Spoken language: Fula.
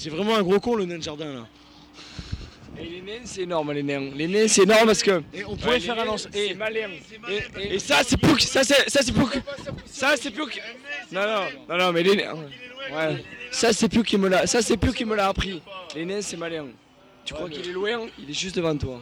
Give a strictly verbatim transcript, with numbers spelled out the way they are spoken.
C'est vraiment un gros con le nain de jardin là. Et les nains, c'est énorme, les nains. Les nains, c'est énorme parce que. Et on pourrait Ouais, faire les un nains, lance. C'est Et, malin. et- Et, et ça, c'est pour. Ça, c'est ça, c'est pour. Ça, c'est pour. Non, non, non, non, mais les nains. Ouais. Ça, c'est plus qui me l'a. Ça, c'est plus qui me l'a appris. Les nains, c'est malin. Tu crois qu'il est loin, il est juste devant toi.